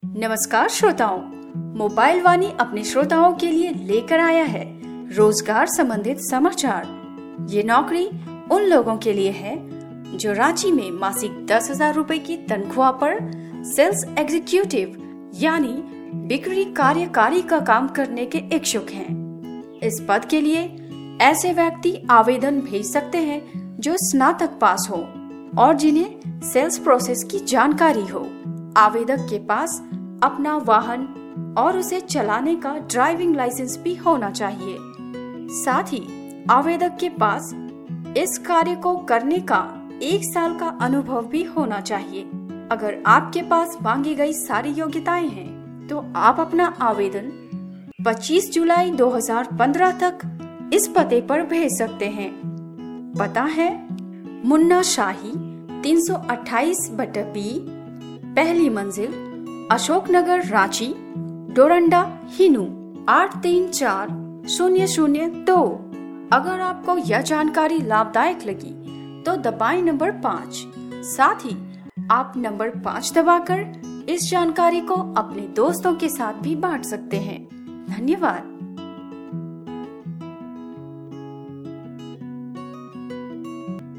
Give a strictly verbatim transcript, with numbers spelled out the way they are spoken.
नमस्कार श्रोताओं, मोबाइल वाणी अपने श्रोताओं के लिए लेकर आया है रोजगार संबंधित समाचार। ये नौकरी उन लोगों के लिए है जो रांची में मासिक दस हजार रूपए की तनख्वाह पर सेल्स एग्जीक्यूटिव यानी बिक्री कार्यकारी का काम करने के इच्छुक हैं। इस पद के लिए ऐसे व्यक्ति आवेदन भेज सकते हैं जो स्नातक पास हो और जिन्हें सेल्स प्रोसेस की जानकारी हो। आवेदक के पास अपना वाहन और उसे चलाने का ड्राइविंग लाइसेंस भी होना चाहिए। साथ ही आवेदक के पास इस कार्य को करने का एक साल का अनुभव भी होना चाहिए। अगर आपके पास मांगी गई सारी योग्यताएं हैं तो आप अपना आवेदन पच्चीस जुलाई दो हज़ार पंद्रह तक इस पते पर भेज सकते हैं। पता है मुन्ना शाही तीन सौ अट्ठाईस बटा बी, पहली मंजिल, अशोकनगर, रांची, डोरंडा, हिनू आठ तीन चार शून्य शून्य दो। अगर आपको यह जानकारी लाभदायक लगी तो दबाएं नंबर पाँच। साथ ही आप नंबर पाँच दबाकर इस जानकारी को अपने दोस्तों के साथ भी बांट सकते हैं। धन्यवाद।